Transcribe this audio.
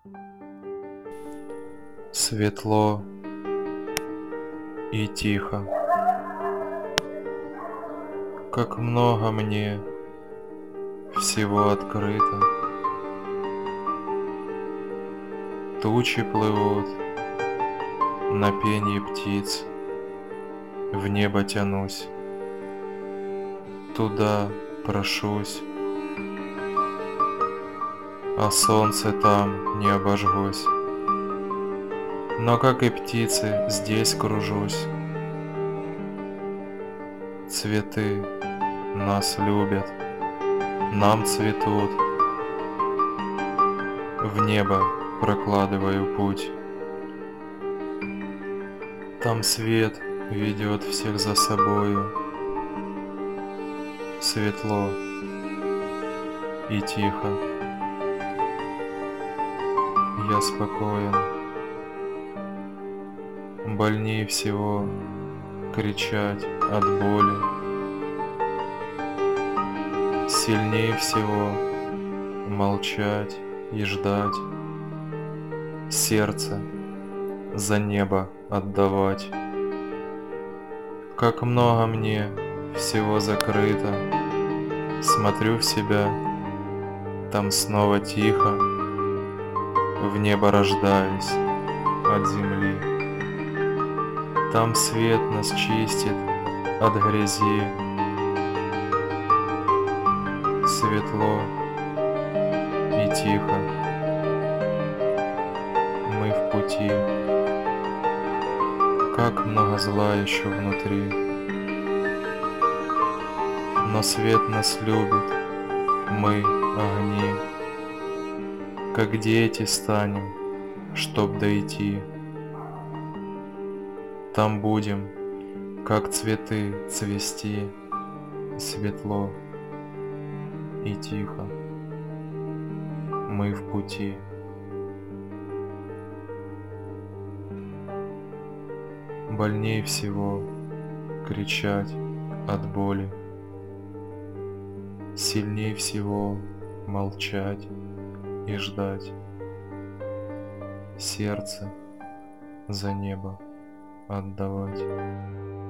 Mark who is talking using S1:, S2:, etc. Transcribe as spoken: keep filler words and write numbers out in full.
S1: Светло и тихо. Как много мне всего открыто. Тучи плывут, на пенье птиц в небо тянусь, туда прошусь, а солнце там не обожгусь. Но, как и птицы, здесь кружусь. Цветы нас любят, нам цветут. В небо прокладываю путь. Там свет ведет всех за собою. Светло и тихо. Я спокоен. Больнее всего кричать от боли. Сильнее всего молчать и ждать. Сердце за небо отдавать. Как много мне всего закрыто. Смотрю в себя, там снова тихо. В небо рождаюсь от земли. Там свет нас чистит от грязи. Светло и тихо. Мы в пути. Как много зла еще внутри. Но свет нас любит. Мы огни. Как дети станем, чтоб дойти. Там будем, как цветы, цвести. Светло и тихо. Мы в пути. Больнее всего кричать от боли. Сильнее всего молчать и ждать. Сердце за небо отдавать.